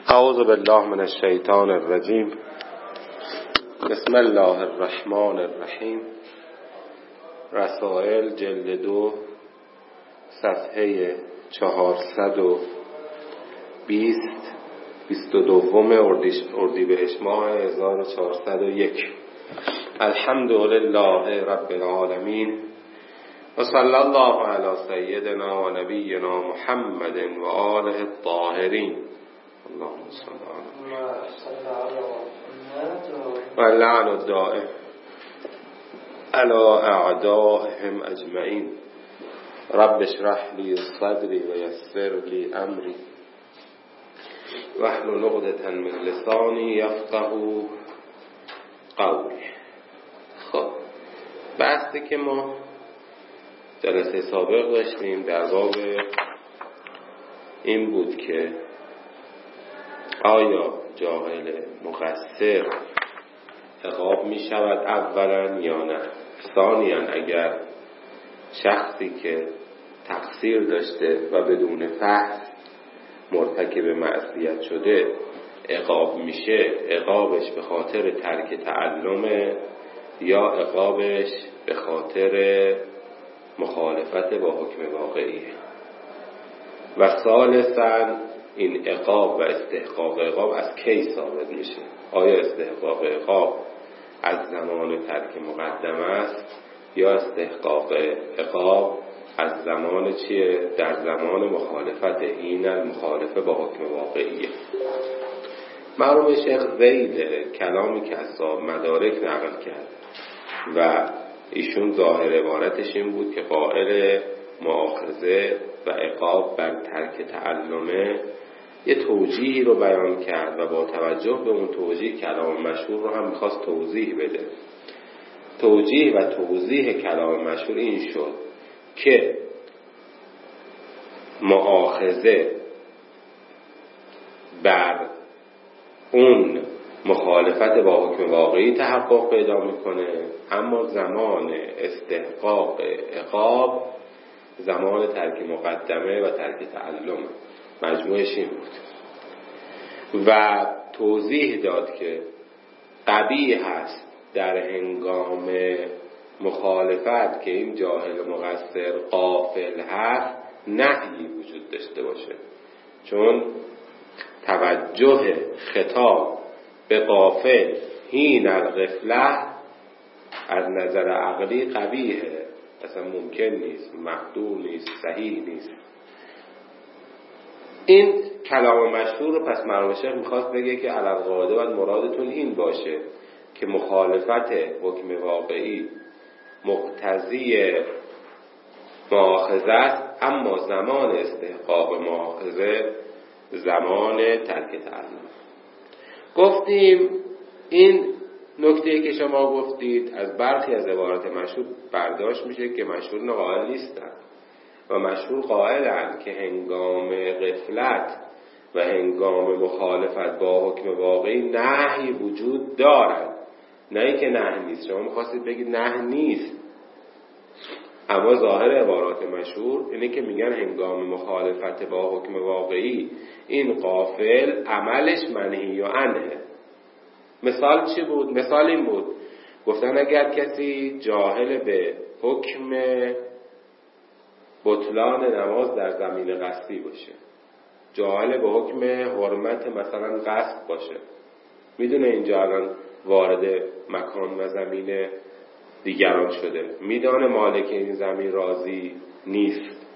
اعوذ بالله من الشیطان الرجیم. بسم الله الرحمن الرحیم. رسائل جلد 2 صفحه 420 22 اردیبهشت ماه 1401. الحمد لله رب العالمین و صلی الله علی سیدنا و نبینا محمد و آله الطاهرین. اللهم صل علی و اللعن الدائم علی اعدائهم اجمعین. رب اشرح لی صدری و یسر لی امری واحلل عقدة من لسانی یفقهوا قولی. خب، بحثی که ما جلسه سابق داشتیم در باب این بود که آیا جاهل مقصر عقاب می شود اولا یا نه؟ ثانیا اگر شخصی که تقصیر داشته و بدون فحص مرتکب معصیت شده عقاب میشه، عقابش به خاطر ترک تعلم یا عقابش به خاطر مخالفت با حکم واقعی؟ و ثالثا این عقاب و استحقاق عقاب از کی ثابت میشه؟ آیا استحقاق عقاب از زمان ترک مقدمه است یا استحقاق عقاب از زمان چیه؟ در زمان مخالفت. این المخالفه با حکم واقعیه. مرحوم شیخ زید کلامی که از صاحب مدارک نقل کرد و ایشون ظاهر عبارتش این بود که قائل مؤاخذه و عقاب بر ترک تعلمه یه توجیهی رو بیان کرد و با توجه به اون توجیه کلام مشهور رو هم میخواست توضیح بده. توجیه و توضیح کلام مشهور این شد که مؤاخذه بر اون مخالفت با حکم واقعی تحقق پیدا میکنه، اما زمان استحقاق عقاب زمان ترک مقدمه و ترک تعلم. مجموعش این بود و توضیح داد که قبیح هست در هنگام مخالفت که این جاهل مقصر غافل هست نهی وجود داشته باشه، چون توجه خطاب به غافل حین الغفله از نظر عقلی قبیحه، اصلا ممکن نیست، مقدور نیست، صحیح نیست. این کلام مشهور رو پس مرحوم شیخ میخواست بگه که علی القاعده باید مرادتون این باشه که مخالفت حکم واقعی مقتضی مؤاخذه است، اما زمان استحقاق مؤاخذه زمان ترک تعلم. گفتیم این نکته که شما گفتید از برخی از عبارات مشهور برداشت میشه که مشهور قائل نیستن و مشهور قائلن که هنگام غفلت و هنگام مخالفت با حکم واقعی نهی وجود دارد، نه ای که نه نیست. شما میخواستید بگید نه نیست، اما ظاهر عبارات مشهور اینه که میگن هنگام مخالفت با حکم واقعی این غافل عملش منهی و عنه. مثال چی بود؟ مثال این بود، گفتن اگر کسی جاهل به حکم بطلان نماز در زمین غصبی باشه، جاهل به حکم حرمت مثلا غصب باشه، میدونه اینجا الان وارد مکان و زمین دیگران شده، میدونه مالک این زمین راضی نیست،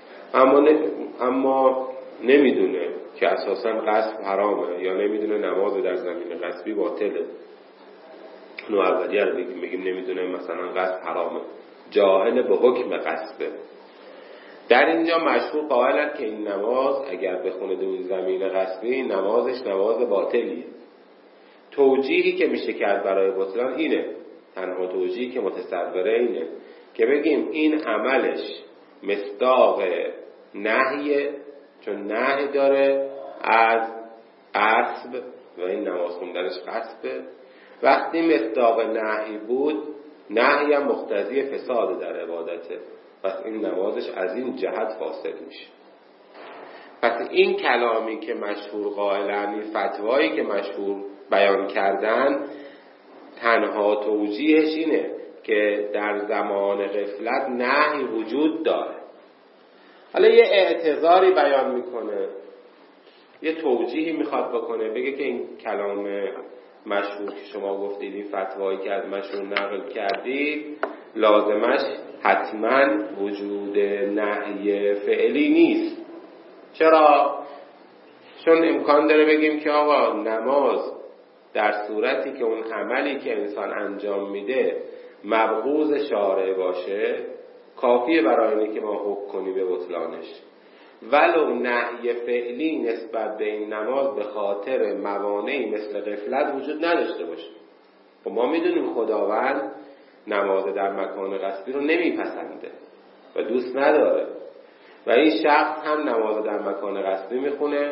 اما نمیدونه که اساسا غصب حرامه، یا نمیدونه نماز در زمین غصبی باطله. نو اولیه رو میگیم نمیدونه مثلا غصب حرامه، جاهل به حکم غصبه. در اینجا مشهور قائلن که این نماز اگر بخونه در زمین غصبی نمازش نماز باطلیه. توجیهی که میشه کرد برای بطلان اینه، تنها توجیهی که متصوره اینه که بگیم این عملش مصداق نهیه، چون نهی داره از غصب و این نماز خوندنش غصبه. وقتی مصداق نهی بود، نهی هم مقتضی فساد در عبادته، پس این نمازش از این جهت فاسد میشه. پس این کلامی که مشهور قائلن، این فتوایی که مشهور بیان کردن، تنها توجیهش اینه که در زمان غفلت نهی وجود داره. حالا یه اعتذاری بیان میکنه، یه توجیهی میخواد بکنه، بگه که این کلام مشهور که شما گفتید، این فتوایی که از مشهور نقل کردید، لازمش حتما وجود نهی فعلی نیست. چرا؟ چون امکان داره بگیم که آقا نماز در صورتی که اون عملی که انسان انجام میده مبغوض شارع باشه، کافیه برای اینکه ما حکم کنیم به بطلانش، ولو نهی فعلی نسبت به این نماز به خاطر موانعی مثل غفلت وجود نداشته باشه. و ما میدونیم خداوند نماز در مکان غصبی رو نمیپسنده و دوست نداره، و این شخص هم نماز در مکان غصبی میخونه.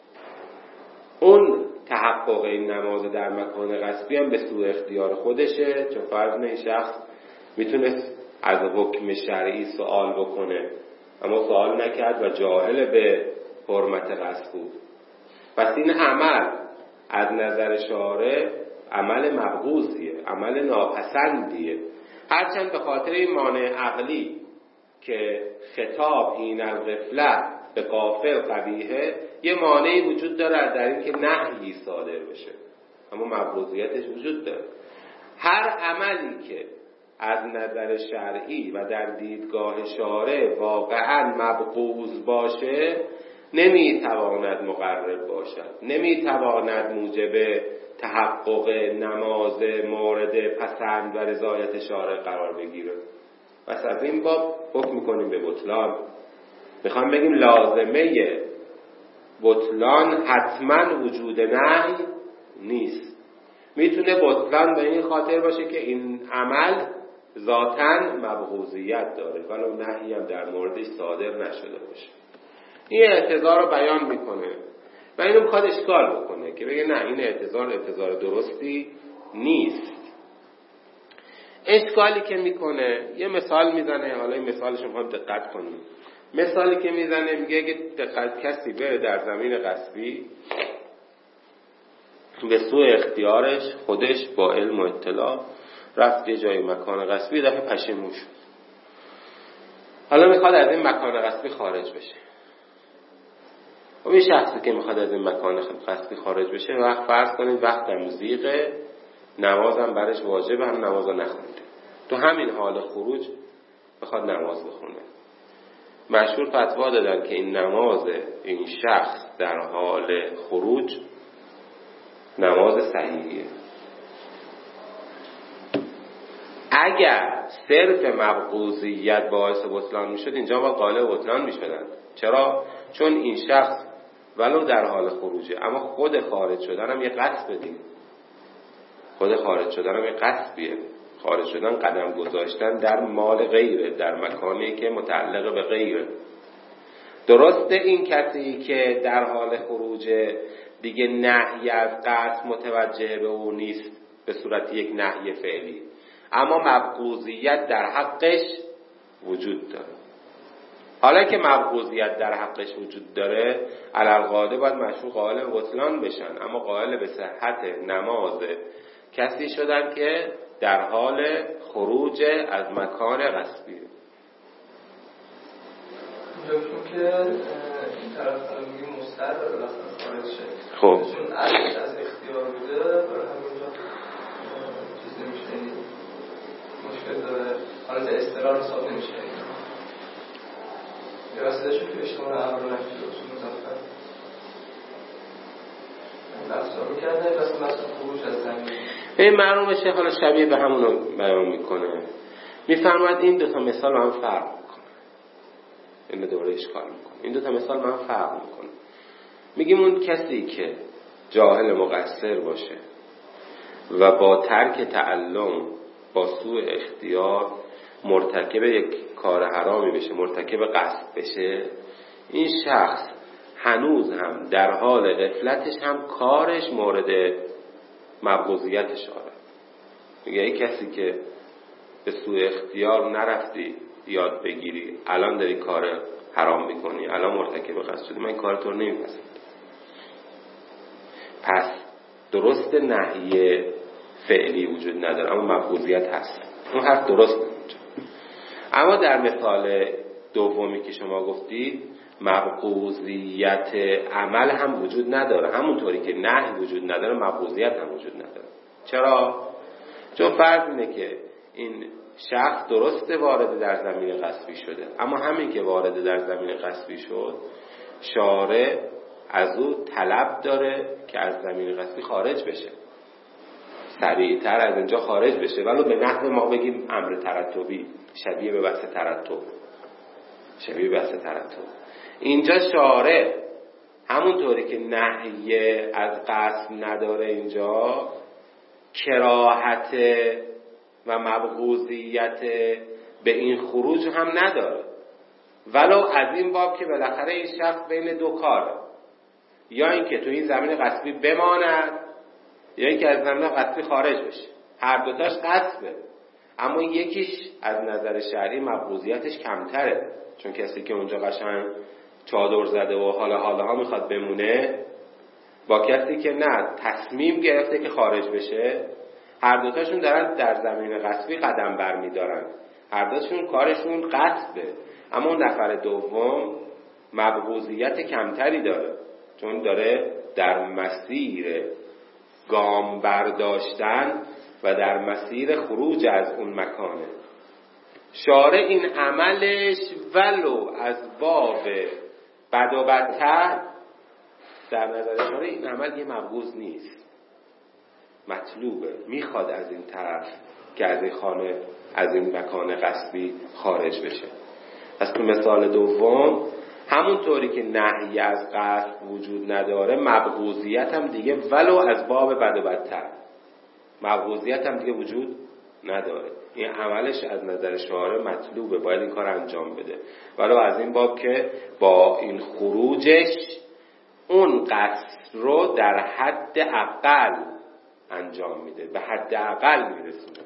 اون تحقق این نماز در مکان غصبی هم به سوء اختیار خودشه، چون فرض این شخص میتونست از حکم شرعی سوال بکنه اما سوال نکرد و جاهل به حرمت غصب بود. پس این عمل از نظر شارع عمل مبغوضیه، عمل ناپسندیه، هرچند به خاطر این مانع عقلی که خطاب این الغفله به غافل قبیحه، یه مانعی وجود داره در این که نهی صادر بشه، اما مبغوضیتش وجود داره. هر عملی که از نظر شرعی و در دیدگاه شارع واقعا مبغوض باشه نمیتواند مقرب باشد، نمیتواند موجب تحقق نماز مورد پسند و رضایت شارع قرار بگیره. پس از این باب حکم میکنیم به بطلان. میخوام بگیم لازمه بطلان حتما وجود نهی نیست. میتونه بطلان به این خاطر باشه که این عمل ذاتاً مبغوضیت داره ولو نهی هم در موردش صادر نشده باشه. این اعتذار رو بیان میکنه و اینو میخواد اشکال بکنه که بگه نه، این اعتذار درستی نیست. اشکالی که میکنه یه مثال میزنه. حالا این مثالش رو میخوام دقت کنیم. مثالی که میزنه میگه اگه کسی بره در زمین غصبی به سوء اختیارش خودش با علم و اطلاع رفت یه جای مکان غصبی، دفعه پشیمون شد. حالا میخواد از این مکان غصبی خارج بشه. و این شخصی که میخواد از این مکان غصبی خارج بشه، وقت فرض کنید وقتم ضیقه، نمازم برش واجبه، هم نمازو نخونده، تو همین حال خروج میخواد نماز بخونه. مشهور فتوا دادن که این نماز این شخص در حال خروج نماز صحیحیه. اگر صرف مبغوضیت باعث بطلان میشد، اینجا با قالب بطلان میشدن. چرا؟ چون این شخص ولو در حال خروجه، اما خود خارج شدن هم یه قصب دیگه. خود خارج شدن هم یه قصبیه. خارج شدن قدم گذاشتن در مال غیره، در مکانی که متعلق به غیره. درسته این کسی که در حال خروجه دیگه نهی از قصد متوجه به او نیست به صورت یک نهی فعلی، اما مبغوضیت در حقش وجود داره. حالا که مبغوضیت در حقش وجود داره، علالقاعده باید مشروع قائل به بطلان بشن، اما قائل به صحت نماز کسی شدن که در حال خروج از مکان غصبیه. چون که این طرف میگه مستر داره مثلا خارج شه، خب چون از اختیار بوده برای همونجا چیز نمیشه، مشکل داره، حالت استقرار حساب نمیشه. یه وسیلهشون که اشتمال امر نفی اصول مزفر نفسا رو کرده واسه مثلا خروج از زمین. این معلوم بشه. حالا شبیه به همونو بیان میکنه. میفرماید این دوتا مثال با هم فرق میکنه. این دوباره اشکال میکنه. این دوتا مثال با هم فرق میکنه. میگیم اون کسی که جاهل مقصر باشه و با ترک تعلم، با سوء اختیار مرتکب یک کار حرامی بشه، مرتکب قصد بشه، این شخص هنوز هم در حال غفلتش هم کارش مورد مبغوضیتش آره. میگه این کسی که به سوء اختیار نرفتی یاد بگیری، الان داری کار حرام میکنی، الان مرتکب قصد شدی، من این کار تو رو نمیپسندم. پس درست نهی فعلی وجود نداره اما مبغوضیت هست. اون حرف درست نمیشه. اما در مثال دومی که شما گفتید مبغوضیت عمل هم وجود نداره، همونطوری که نهی وجود نداره مبغوضیت هم وجود نداره. چرا؟ چون فرض اینه که این شخص درسته وارد در زمین غصبی شده، اما همین که وارد در زمین غصبی شد شارع از او طلب داره که از زمین غصبی خارج بشه، سریعتر از اینجا خارج بشه، ولو به نحو ما بگیم امر ترتبی، شبیه به بحث ترتب. اینجا شارع همونطوری که نهی از قصد نداره اینجا کراهت و مبغوضیت به این خروج هم نداره، ولو از این باب که بالاخره این شخص بین دو کاره، یا اینکه تو این زمین غصبی بماند یا اینکه از زمین غصبی خارج بشه. هر دوتاش غصبه، اما یکیش از نظر شرعی مبغوضیتش کمتره، چون کسی که اونجا قشنگ چادر زده و حالا میخواد بمونه با کسی که نه تصمیم گرفته که خارج بشه، هر دوتاشون دارن در زمین غصبی قدم برمیدارن، هر دوتاشون کارشون غصبه، اما اون نفر دوم مبغوضیت کمتری داره چون داره در مسیر گام برداشتن و در مسیر خروج از اون مکانه. شارع این عملش ولو از باب بد و بدتر در نظر شارع این عمل یه مبغوض نیست، مطلوبه، میخواد از این طرف که از این خانه از این مکان غصبی خارج بشه. پس تو مثال دوم همونطوری که نهی از قصد وجود نداره مبغوضیت هم دیگه ولو از باب بد و بدتر مبغوضیت هم دیگه وجود نداره. این عملش از نظر شارع مطلوبه، باید این کار انجام بده، ولو از این باب که با این خروجش اون قصد رو در حد اقل انجام میده، به حد اقل میرسونه.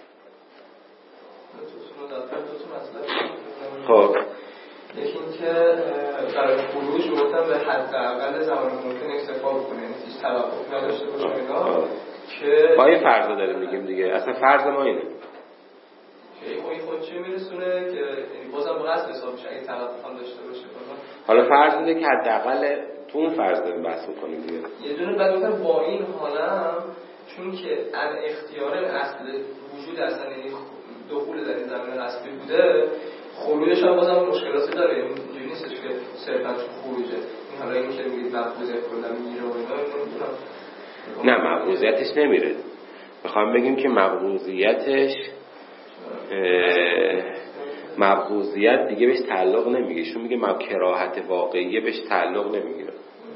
خب یکی این که برای خروج گفتم به حد اقل زمان ممکن اکتفا کنه، یعنی هیچ توقف نداشته باشه اینا، که ما این فرض داریم میگیم دیگه، اصلا فرض ما اینه که این خود چه میرسونه که یعنی بازم با قصد حساب میشه اگه توقف هم داشته باشه. حالا فرض اینه که حداقل تو اون فرض داریم بحث می‌کنیم دیگه. یه دونه بعد با این حالم چون که ان اختیار اصل وجود اصلا یعنی دخول در این زمینه اصلی بوده، خروجش هم بازم مشکلاتی داره، اینجوری نیستش که صرفاً خروجه. این حالا این که میگید مبغوضیت کلا میره و اینا، نه مبغوضیتش نمیره. میخوام بگیم که مبغوضیت دیگه بهش تعلق نمیگیره، چون میگه کراهت واقعیه بهش تعلق نمیگیره.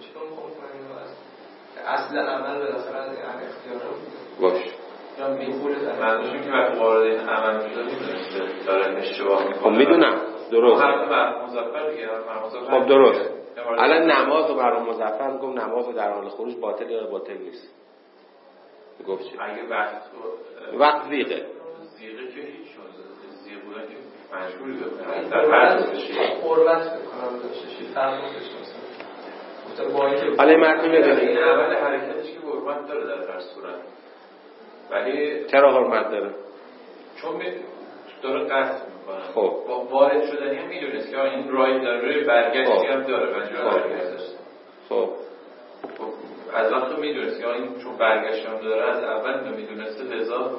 اصل عمل بالاخره از اختیار باش. یا میخوره منظورم که وقتی وارد این عمل میشه میدونسته داره اشتباه میکنه. خب میدونم درست. مرحوم مظفر دیگه خب درست. الان نماز رو مرحوم مظفر میگم نماز رو در حال خروج باطل یا باطل نیست. گفت چی؟ اگه وقت زیغه که هیچ زیغ بودن که مجبوری بکنه در هر چیزی قربت بکنم داشته فرق داشته. حالا متن ببینید این عمل حرکتش که حرمت داره در هر صورت، ولی چرا حرمت داره؟ چون داره قصد میکنه. خب با وارد شدنی هم میدونست که این رای داره، روی برگشتی هم داره و جا برگشت. خب از وقت میدونست که این چون برگشت هم داره از اول نمیدونسته، لذا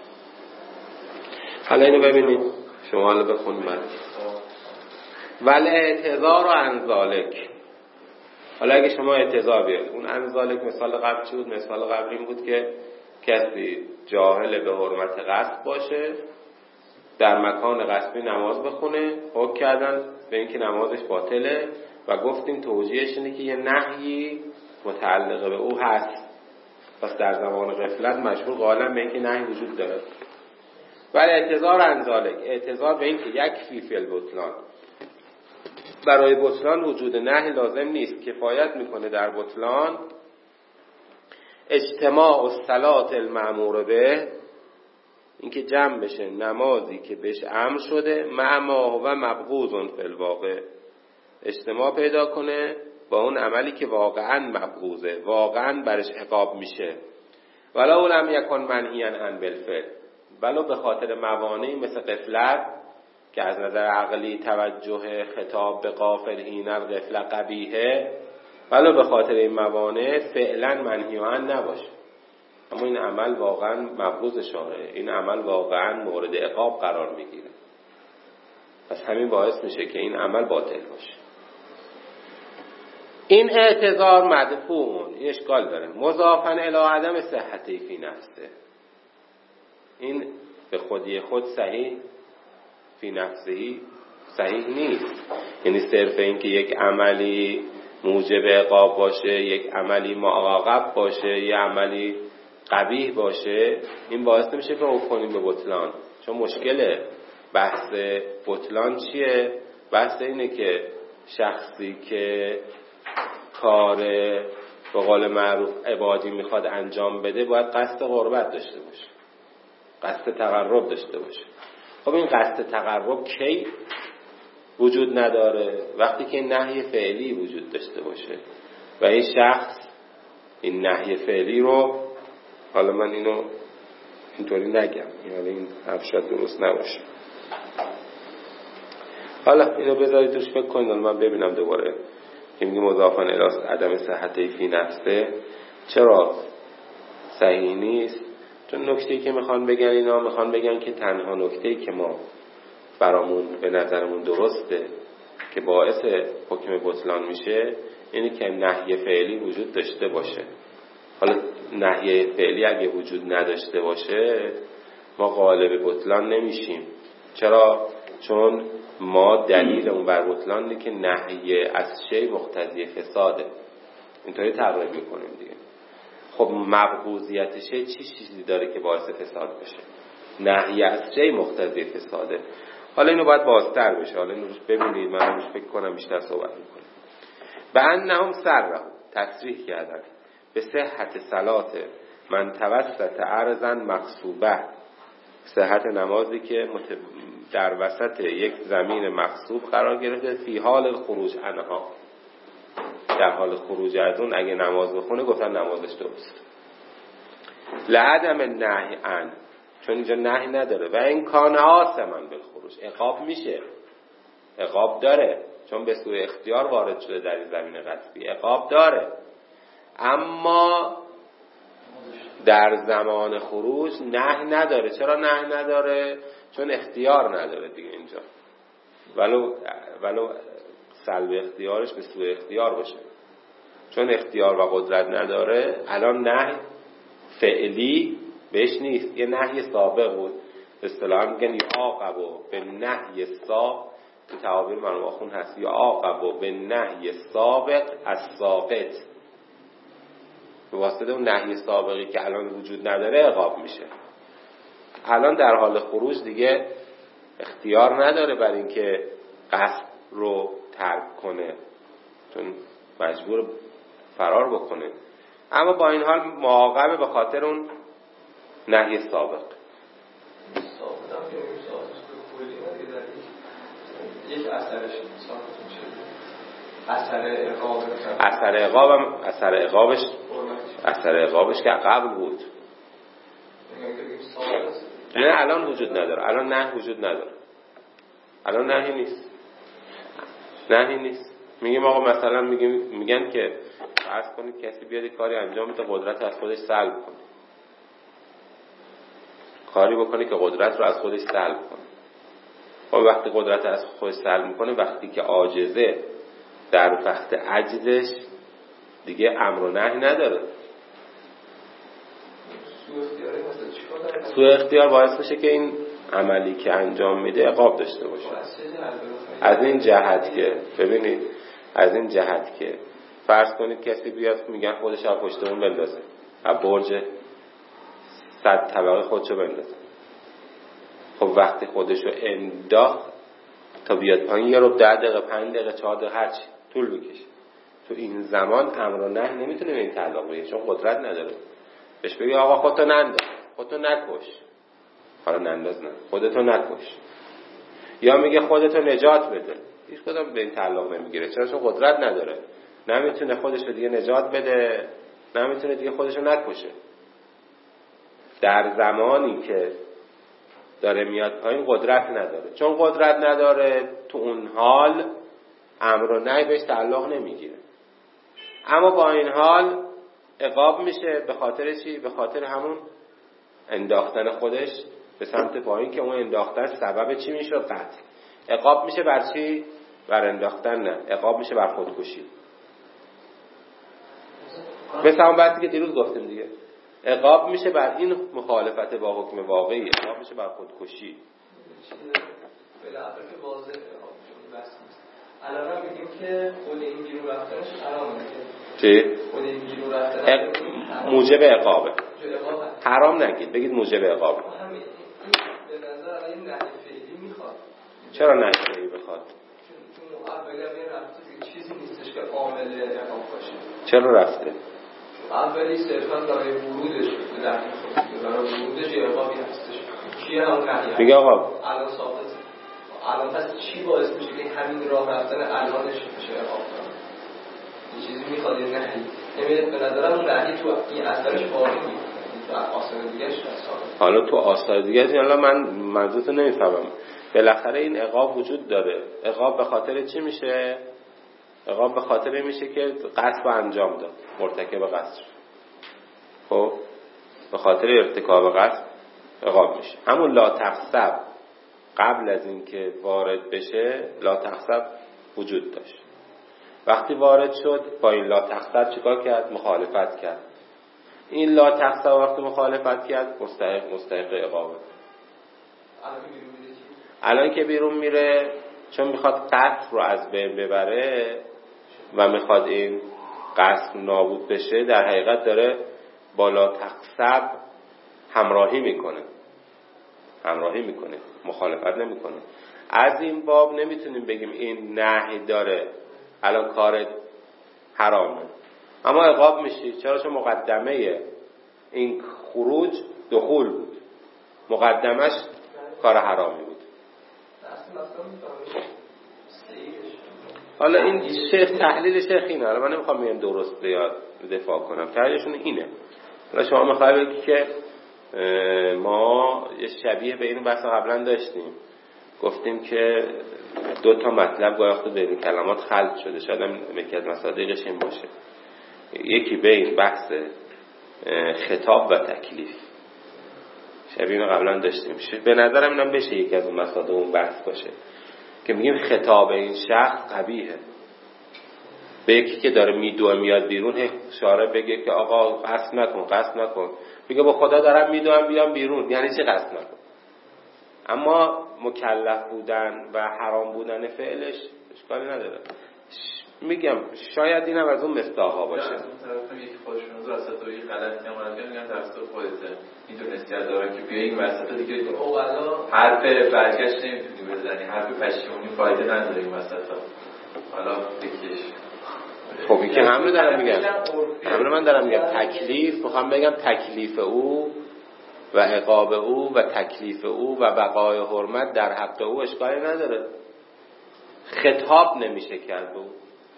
حالا اینو ببینید شما حالا بخونید من ولی اعتذار و انذالک. حالا اگه شما اعتذار بیارید، اون انذالک مثال قبل چی بود؟ مثال قبل این بود که کسی جاهل به حرمت قصد باشه، در مکان غصبی نماز بخونه، حکم کردن به اینکه نمازش باطله و گفتیم توجیهش اینه که یه نهی متعلق به او هست، پس در زمان غفلت مشهور غالب به اینکه نهی وجود داره. ولی اعتذار انذالک، اعتذار به اینکه یک فی البطلان، برای بطلان وجود نهی لازم نیست، کفایت میکنه در بطلان اجتماع الصلاة المأمور به، اینکه جمع بشه نمازی که بهش امر شده، مع ما هو مبغوض فی الواقع، اجتماع پیدا کنه با اون عملی که واقعا مبغوضه، واقعا برش عقاب میشه. ولو لم یکن منهیا عن بالفعل، ولو به خاطر موانعی مثل غفلت که از نظر عقلی توجه خطاب به غافل حین الغفله قبیحه، ولو به خاطر این موانع فعلا منهی عن نباشه، اما این عمل واقعا مبغوض شارعه، این عمل واقعا مورد عقاب قرار میگیره، پس همین باعث میشه که این عمل باطل باشه. این اعتذار مدفوع، این اشکال داره، مضافاً الی عدم صحتی فی نفسه، این به خودی خود صحیح فی نفسهی صحیح نیست. یعنی صرف این که یک عملی موجب عقاب باشه، یک عملی معاقب باشه، یک عملی قبیح باشه، این باعث نمیشه که حکم کنیم به بطلان. چون مشکل بحث بطلان چیه؟ بحث اینه که شخصی که کار به قول معروف عبادی میخواد انجام بده باید قصد قربت داشته باشه، قصد تقرب داشته باشه. خب این قصد تقرب کی وجود نداره؟ وقتی که نهی فعلی وجود داشته باشه و این شخص این نهی فعلی رو، حالا من اینو اینطوری نگم، یعنی این حرف شاید درست نباشه، حالا اینو بذارید توش فکر کنید، من ببینم دوباره که میگه مضافاً الی عدم صحتی فی نفسه چرا صحیح نیست. چون نکته‌ای که میخوان بگن اینا، میخوان بگن که تنها نکته‌ای که ما برامون به نظرمون درسته که باعث حکم بطلان میشه اینه که نهی فعلی وجود داشته باشه. حالا نهی فعلی اگه وجود نداشته باشه ما غالب بطلان نمیشیم. چرا؟ چون ما دلیل اون بر بطلان اینه که نهی از شی مقتضی فساده، اینطوری تقریب میکنیم دیگه. خب مبغوضیت شی چی چیزی داره که باعث فساد بشه؟ نهی از شی مقتضی فساده. حالا اینو باید بازتر بشه، حالا اینو روش ببینید، من روش فکر کنم بیشتر صحبت میکنم. به انهم سرهم تصریح کردن به صحت صلات من توسط ارضا مغصوبه، صحت نمازی که در وسط یک زمین مغصوب قرار گرفته، فی حال خروج عنها، در حال خروج از اون اگه نماز بخونه گفتن نمازش درست. لعدم نهی عن، چون اینجا نهی نداره، و این کان آثما بالخروج، عقاب میشه، عقاب داره، چون به سوی اختیار وارد شده در این زمین غصبی، عقاب داره. اما در زمان خروج نهی نداره. چرا نهی نداره؟ چون اختیار نداره دیگه اینجا، ولو سلب اختیارش به سوی اختیار باشه، چون اختیار و قدرت نداره. الان نهی فعلی بهش نیست، یه نهی سابق بود، اصطلاحاً میگن یعاقب به نهی سابق، تو تعابیر مرحوم آخوند هست، یعاقب به نهی سابق از ساقط، به واسطه اون نهی سابقی که الان وجود نداره عقاب میشه. الان در حال خروج دیگه اختیار نداره بر این که قصد رو ترک کنه، چون مجبور فرار بکنه، اما با این حال معاقبه به خاطر اون نهی سابق. یک اثرش اثر عقابش که قبل بود، نه الان وجود نداره، الان نه وجود نداره، الان نهی نیست. میگیم آقا مثلا میگن که فرض کنید کسی بیاد کاری انجام بده، قدرت از خودش سلب کنه، کاری بکنه که قدرت رو از خودش سلب کنه. خب وقتی قدرت از خودش سلب میکنه، وقتی که عاجزه، در وقت عجزش دیگه امر و نهی نداره. سوء اختیار باعث میشه که این عملی که انجام میده عقاب داشته باشه. از این جهت که ببینید، از این جهت که فرض کنید کسی بیاد میگن خودش از پشت اون بندازه، از برج 100 طبقه خودشو بندازه. خب وقتی خودشو انداخت تا بیاد پایین، یه رو 10 دقیقه 5 دقیقه 4 دقیقه هرچی طول میکشه. تو این زمان امر و نهی نمیتونه به این تعلق بگیره، چون قدرت نداره. بهش بگی آقا خودتو ننداز، خودتو نکش، حالا ننداز نه، خودتو نکش. یا میگه خودتو نجات بده، هیچ کدام به این تعلق نمیگیره. چرا؟ چون قدرت نداره، نمیتونه خودش رو دیگه نجات بده، نمیتونه دیگه خودش رو نکشه. در زمانی که داره میاد پایین قدرت نداره، چون قدرت نداره تو اون حال امر و نهی بهش تعلق نمیگیره. اما با این حال عقاب میشه به خاطر چی؟ به خاطر همون انداختن خودش به سمت پایین که اون انداختن سبب چی میشه؟ قتل. عقاب میشه بر چی؟ بر انداختن نه، عقاب میشه بر خودکشی. مثل همون بحثی که دیروز گفتیم دیگه، عقاب میشه بر این مخالفت با حکم واقعی، عقاب میشه بر خودکشی. بالاخره که واضحه بس نیست. الان هم میگیم که خود این بیرون رفتنش حرامه. چی؟ خود این بیرون رفتن موجب عقابه. حرام نگید، بگید موجب عقابه. همین به نظر الان این نهی فعلی میخواد. چرا نهی فعلی بخواد؟ چون اولی این رفته چیزی نیستش که عامل عقاب باشه. چرا رفته؟ اولی صرفا برای ورودش به داخل خود، برای ورودش عقابی هستش. چیه همون نهی؟ میگه آقا الان ثابت. الان پس چی باعث میشه که همین راه رفتن الانش بشه عقاب کنه؟ یه چیزی میخواد یا نهی؟ نمیاد به نظرم اون نهی تو این اثرش باقی میمونه. تو آثار دیگه‌اش ثابت. حالا تو آثار دیگه حالا من منظورتو نمیفهمم. بالاخره این عقاب وجود داره. عقاب به خاطر چی میشه؟ عقاب به خاطر میشه که قصد انجام داد، مرتکب قصد. خب به خاطر ارتکاب قصد عقاب میشه. همون لا تقصب قبل از اینکه وارد بشه لا تقصب وجود داشت. وقتی وارد شد با این لا تقصب چیکار کرد؟ مخالفت کرد. این لا تقصب وقتی مخالفت کرد مستحق عقابه. الان که بیرون میره چون میخواد قتل رو از بین ببره و میخواد این قتل نابود بشه، در حقیقت داره با لا تقصب همراهی میکنه، مخالفت نمیکنه. از این باب نمیتونیم بگیم این نهی داره الان کار حرامه، اما عقاب میشی. چرا؟ چون مقدمه این خروج دخول بود، مقدمش کار حرامی بود. حالا این شیخ تحلیل شیخ اینه، حالا من نمیخوام بگم درست بیاد دفاع کنم، تحلیلشون اینه. حالا شما میخوای بگی که ما یه شبیه به این بحث قبلا داشتیم، گفتیم که دو تا مطلب گاهی بین کلمات خلط شده، شاید هم یکی از مصادیقش این باشه. یکی بین بحث خطاب و تکلیف، شبیه اینو قبلا داشتیم. به نظرم اینم بشه یکی از اون مصادیق اون بحث باشه که میگیم خطاب این شخص قبیحه. به یکی که داره میاد بیرون اشاره بگه که آقا قصد نکن، بگه با خدا دارم میدوام بیام بیرون، یعنی چی قصد نکن؟ اما مکلف بودن و حرام بودن فعلش اشکالی نداره. میگم شاید اینم از اون مصداق‌ها باشه. طرف یکی خودشون رو وسط یه غلطی هم میگن درست خودته میدونستی از داره که بیا این وسط دیگه حرف برگشت نمیتونی بزنی، حرف پشیمونی فایده نداره این وسط. حالا بکش. خب این که همه دارم میگم تکلیف، میخوام بگم تکلیف او و عقاب او و تکلیف او و بقای حرمت در حق او اشکالی نداره. خطاب نمیشه کرد او.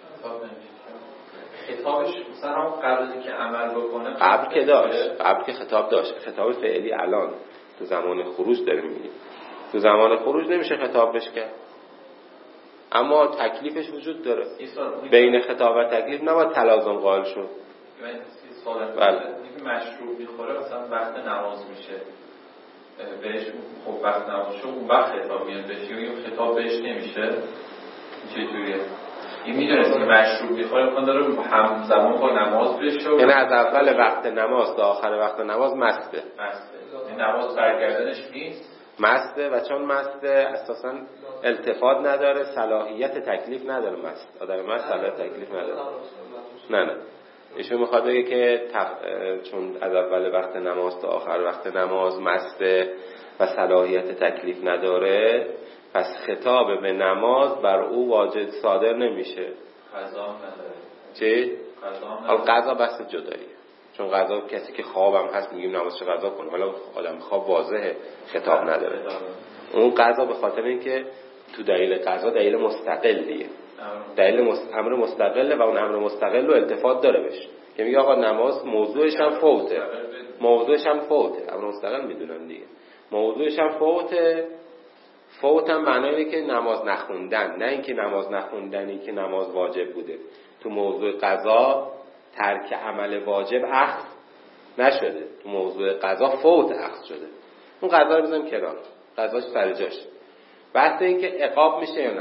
خطابش مثلا هم قبل از اینکه عمل بکنه قبل که خطاب داشت. خطاب فعلی الان تو زمان خروج داریم میگیم. تو زمان خروج نمیشه خطابش کرد، اما تکلیفش وجود داره. بین خطاب و تکلیف نباید تلازم قائل شد. بله. مشروب میخوره مثلا وقت نماز میشه بهش، خب وقت نماز شد اون وقت خطاب میاد بهش، یا خطاب بهش نمیشه. چجوریه؟ این میدونست که مشروب میخوره امکان داره همزمان با نماز بشه، یعنی از اول وقت نماز تا آخر وقت نماز مسته. این نماز برگردنش نیست، مسته و چون مسته اساساً التفات نداره، صلاحیت تکلیف نداره. مست آدم مست صلاحیت تکلیف نداره. نه ایشون میخواد بگه که چون از اول وقت نماز تا آخر وقت نماز مسته و صلاحیت تکلیف نداره، پس خطاب به نماز بر او واجب صادر نمیشه. قضا هم نداره. چی؟ حالا قضا بحث جداییه، چون قضا کسی که خوابم هست میگیم نمازش قضا کنه. حالا آدم خواب واضحه خطاب نداره. اون قضا به خاطر اینکه تو دلیل قضا دلیل مستقلیه، دلیل امر مستقله و اون امر مستقل رو التفات داره بهش که میگه آقا نماز موضوعش هم فوته، امر مستقل میدونن دیگه، موضوعش هم فوت هم معنی اینه که نماز نخوندن، نه اینکه نماز نخوندنی که نماز واجب بوده. تو موضوع قضا ترک عمل واجب اخذ نشده، تو موضوع قضا فوت اخذ شده. اون قضا رو بزنیم کنار، قضاش سر جاش. بحث این که عقاب میشه یا نه،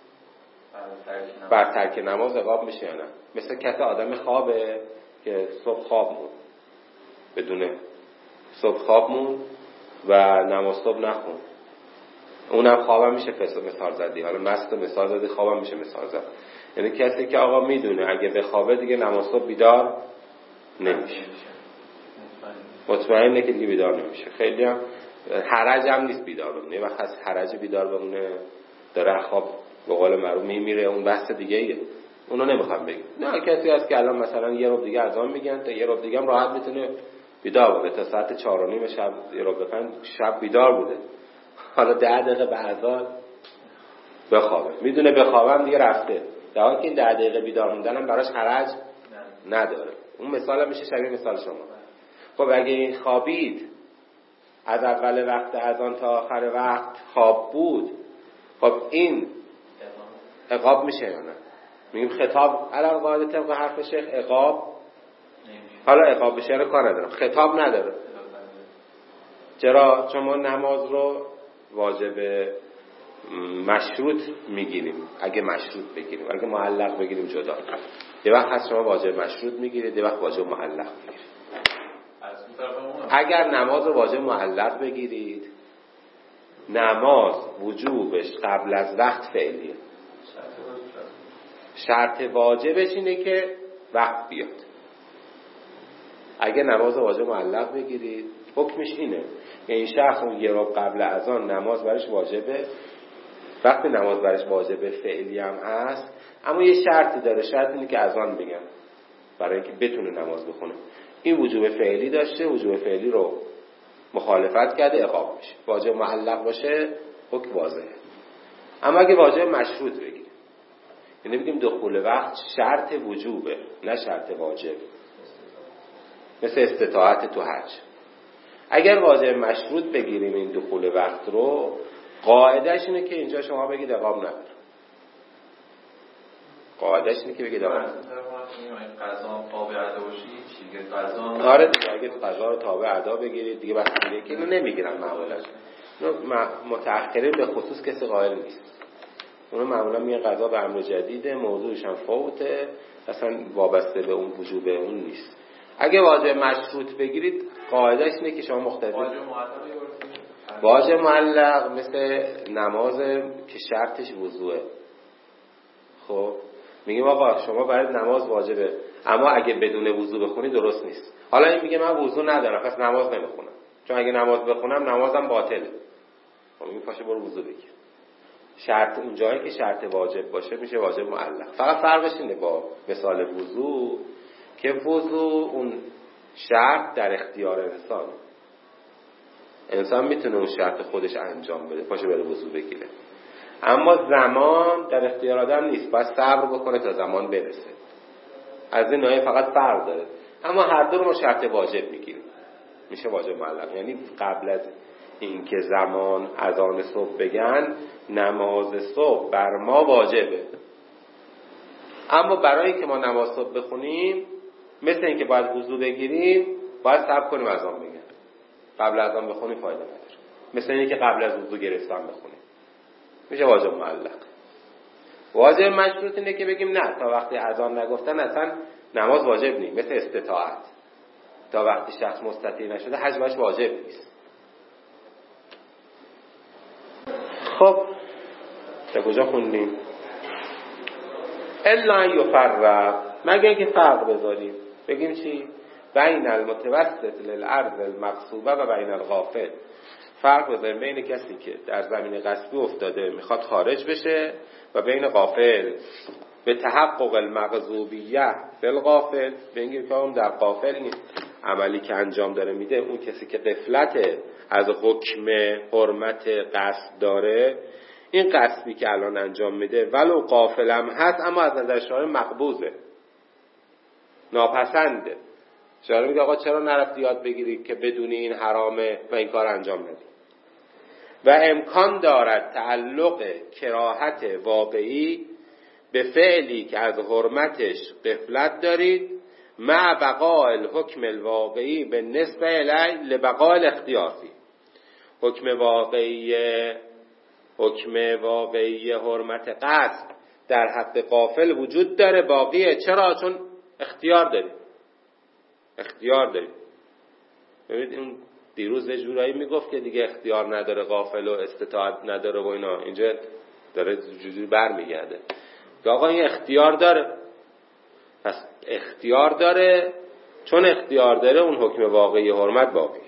بر ترک نماز عقاب میشه یا نه. مثل کسی آدم خوابه که صبح خواب موند، بدون صبح خواب موند و نماز صبح نخوند، اونم خوابم میشه مثال زدی، حالا مست مثال زدی، خوابم میشه مثال زد. یعنی کسی که آقا میدونه اگه بخوابه دیگه نماز صبح بیدار نمیشه، مطمئنه که دیگه بیدار نمیشه. خیلی هم حرج هم نیست بیدار بمونه، یه وقت از حرج بیدار بمونه داره خواب به قول معروف میمیره، اون بحث دیگه ایه، اونو نمیخوام بگم. نه کسی هست که الان مثلا یه ربع دیگه اذان میگن تا یه ربع دیگه هم راحت میتونه بیدار بشه، تا ساعت 4:30 شب یه ربع 5 شب بیدار بوده، حالا 10 دقیقه به اذان بخوابه، میدونه بخوابم دیگه رفته، در حالی که این 10 دقیقه بیدار موندنم براش حرج نداره. اون مثال میشه شبیه مثال شما. خب اگه این خوابید از اول وقت اذان تا آخر وقت خواب بود، خب این عقاب میشه یا نه؟ میگیم خطاب علاوه قاعده طبق حرف شیخ عقاب، حالا عقاب بشه رو کار ندارم، خطاب نداره. چرا؟ چون ما نماز رو واجب مشروط میگیریم، اگه مشروط بگیریم، اگه معلق بگیریم جدا. یه وقت هست شما واجب مشروط میگیرید، یه وقت واجب معلق میگیرید. اگر نماز رو واجب معلق بگیرید، نماز وجوبش قبل از وقت فعلیه، شرط واجبش اینه که وقت بیاد. اگه نماز واجب معلق بگیرید حکمش اینه که این شخص اون یه ربع قبل اذان نماز برش واجبه، وقتی نماز برش واجبه فعلی هم هست، اما یه شرطی داره، شرط اینه که اذان بگم برای اینکه بتونه نماز بخونه. این وجوب فعلی داشته، وجوب فعلی رو مخالفت کرده، عقاب میشه. واجب معلق باشه حکم واضحه. اما اگه واجب مشروط بگیریم، یعنی بگیم دخول وقت شرط وجوبه نه شرط واجب، مثل استطاعت تو حج. اگر واجب مشروط بگیریم این دخول وقت رو، قاعدهش اینه که اینجا شما بگید عقاب نداره. قاعدهش اینه که بگید عقاب نداره. قضا تابع ادا باشی چیه قضا؟ آره دیگه، اگه قضا رو تابع ادا بگیرید دیگه بس دیگه که اینو نمیگیرن معمولا. متأخرین به خصوص کسی قائل نیست. اونو معمولا میگن قضا به امر جدیده، موضوعش هم فوته، اصلا وابسته به اون وجوب اون نیست. اگه واجب مشروط بگیرید قاعدهش اینه که شما مختلف واجب معلق مثل نماز که شرطش وضوئه. خب میگیم آقا شما برای نماز واجبه، اما اگه بدون وضو بخونی درست نیست. حالا این میگه من وضو ندارم پس نماز نمیخونم، چون اگه نماز بخونم نمازم باطله. خب میگیم پاشو برو وضو بگیر. شرط اون جایی که شرط واجب باشه میشه واجب معلق. فقط فرقش اینه با مثال وضو که وضو اون شرط در اختیار انسان میتونه اون شرط خودش انجام بده، پاشو بره وضو بگیره. اما زمان در اختیار آدم نیست، باید صبر بکنه تا زمان برسه. از این نوعی فقط فرق داره. اما هر دو رو ما شرط واجب میگیریم، میشه واجب معلق. یعنی قبل از اینکه زمان اذان صبح بگن نماز صبح بر ما واجبه، اما برای اینکه ما نماز صبح بخونیم مثل اینکه باید وضو بگیریم، باید صبر کنیم اذان بگن. قبل اذان بخونیم فایده نداره. مثل اینکه قبل از وضو گرفتن بخونیم، میشه واجب معلق. واجب مشروط اینه که بگیم نه تا وقتی اذان نگفتن اصلا نماز واجب نیست، مثل استطاعت. تا وقتی شخص مستطیع نشده حج باش واجب نیست. خب تا کجا خوندیم؟ الا ان یفرق، مگر اینکه فرق بذاریم بگیم چی؟ بین المتوسط للارض المغصوبه و بین الغافل. فرق بذاریم بین کسی که در زمین غصبی افتاده میخواد خارج بشه و بین غافل به تحقق المغصوبیه بالغافل. بگیم که اون در غافل این عملی که انجام داره میده، اون کسی که غفلت از حکم حرمت قصد داره، این قصدی که الان انجام میده ولو غافلم هست اما از نظر شارع مقبوضه، ناپسنده. شارع میگه آقا چرا نرفتی یاد بگیری که بدونی این حرامه و این کار انجام ندی. و امکان دارد تعلق کراهت واقعی به فعلی که از حرمتش غفلت دارید مع بقاء الحکم الواقعی به نسبه الی لبقاء الاختیار فی. حکم واقعی حرمت قصد در حق غافل وجود داره، باقیه. چرا؟ چون اختیار داریم. ببینید این دیروز جورایی میگفت که دیگه اختیار نداره غافل و استطاعت نداره و اینا، اینجا داره جوری برمیگرده که آقا این اختیار داره. پس اختیار داره، چون اختیار داره اون حکم واقعی حرمت باقیه.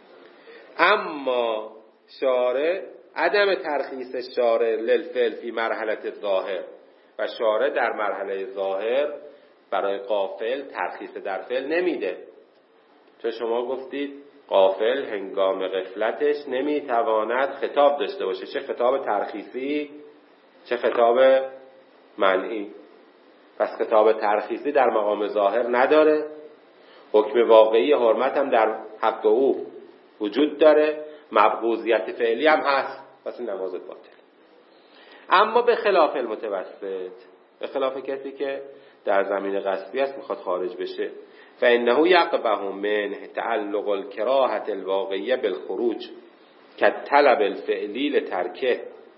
اما شارع عدم ترخیص شارع للفعل فی مرحله ظاهر، و شارع در مرحله ظاهر برای غافل ترخیص در فعل نمیده. چون شما گفتید غافل هنگام غفلتش نمیتواند خطاب داشته باشه، چه خطاب ترخیصی چه خطاب منعی. پس خطاب ترخیصی در مقام ظاهر نداره، حکم واقعی حرمت هم در حق او وجود داره، مبغوضیت فعلی هم هست، پس این نماز باطل. اما به خلاف المتوسط، به خلاف کسی که در زمین قصدی است میخواد خارج بشه، فانه یقبح من تعلق الکراهه الواقعیه بالخروج کالطلب الفعلی لترکه.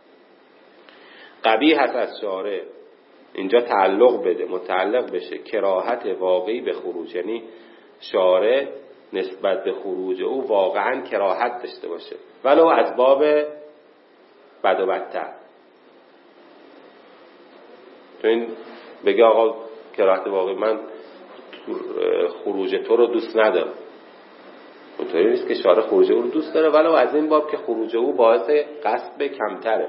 قبیح هست از شارع اینجا تعلق بده، متعلق بشه کراهت واقعی به خروج، یعنی شارع نسبت به خروج او واقعا کراهت داشته باشه ولو از باب بد و بدتر. تو این بگه آقا کراهت واقعی، من خروج تو رو دوست ندارم، اونطوری نیست که شارع خروج او رو دوست داره ولو از این باب که خروج او باعث قصد کمتره.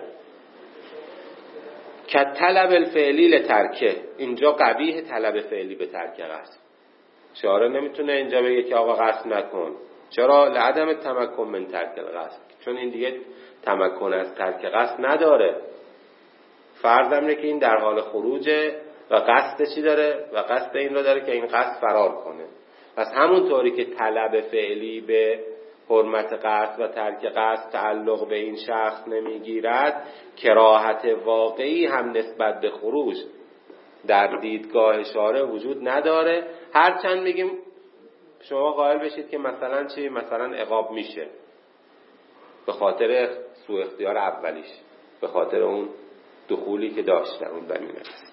که طلب الفعلی لترکه، اینجا قبیح طلب فعلی به ترک قصد. شارع نمیتونه اینجا بگه که آقا قصد نکن. چرا؟ لعدم تمکن من ترک قصد، چون این دیگه تمکن از ترک قصد نداره. فرض اینه که این در حال خروجه و قصد چی داره؟ و قصد این رو داره که این قصد فرار کنه. پس همونطوری که طلب فعلی به حرمت قصد و ترک قصد تعلق به این شخص نمیگیرد، کراهت واقعی هم نسبت به خروج در دیدگاه شارع وجود نداره. هرچند میگیم شما قائل بشید که مثلا چی؟ مثلا عقاب میشه به خاطر سوء اختیار اولیش، به خاطر اون دخولی که داشت در اون زمینه است.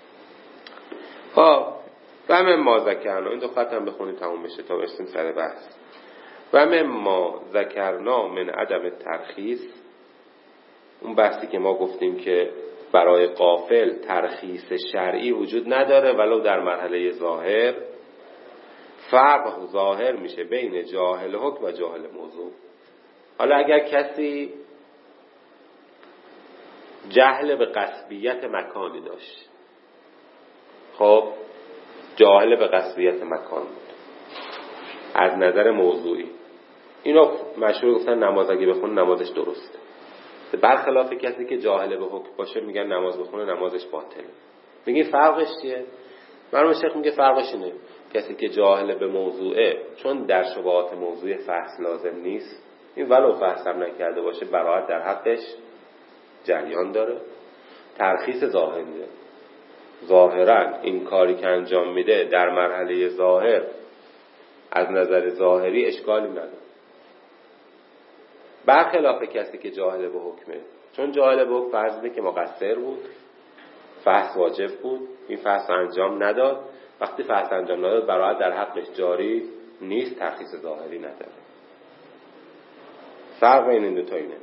خب و مما ذکرنا، این دو خط هم بخونید تموم بشه تا برسیم سر بحث. و مما ذکرنا من عدم ترخیص، اون بحثی که ما گفتیم که برای غافل ترخیص شرعی وجود نداره ولو در مرحله ظاهر، فرق ظاهر میشه بین جاهل حکم و جاهل موضوع. حالا اگر کسی جهل به قصبیت مکانی داشت، خب جاهل به قصبیت مکان بود از نظر موضوعی، اینو مشهور گفتن نماز اگه بخونه نمازش درسته. برخلاف کسی که جاهل به حکم باشه میگن نماز بخونه نمازش باطله. میگین فرقش چیه؟ مرحوم شیخ میگه فرقش اینه، کسی که جاهل به موضوعه چون در شبهات موضوع فحص لازم نیست، این ولو فحص هم نکرده باشه براءت در حقش جریان داره. ترخیص ظاهریه، ظاهرا این کاری که انجام میده در مرحله ظاهر از نظر ظاهری اشکالی نداره، برخلاف کسی که جاهل به حکمه. چون جاهل به حکم فرض میده که مقصر بود، فحص واجب بود، این فحص انجام نداد، وقتی فحص انجام نداد براءت در حقش جاری نیست، ترخیص ظاهری نداره. فرق بین این دو تا اینه.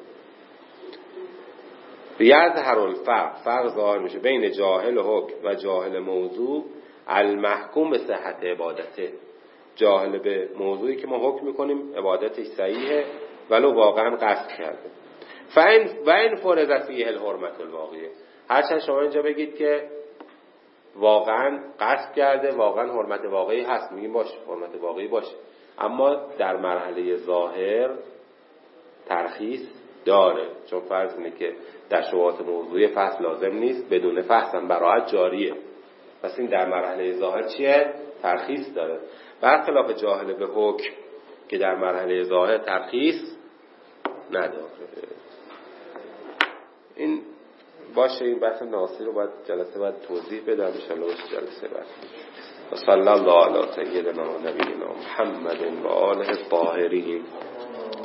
یظهر الفرق، فرق ظاهر میشه بین جاهل حکم و جاهل موضوع المحکوم به صحت عبادته. جاهل به موضوعی که ما حکم میکنیم عبادتش صحیحه ولو واقعا قصد کرده. و این فرض فیه الحرمت الواقعیه، هرچند شما اینجا بگید که واقعا قصد کرده، واقعا حرمت واقعی هست، میگیم باشه حرمت واقعی باشه، اما در مرحله ظاهر ترخیص داره. چون فرض اینه که در شبهات موضوعی فحص لازم نیست، بدون فحص هم براحت جاریه. پس این در مرحله ظاهر چیه؟ ترخیص داره. برخلاف جاهل به حکم که در مرحله ظاهر ترخیص نداره. این باشه. این بحث ناصری رو باید جلسه بعد توضیح بدم ان شاء الله. باشه جلسه بعد. و صلی الله علی سیدنا و نبینا محمد و آله الطاهرین.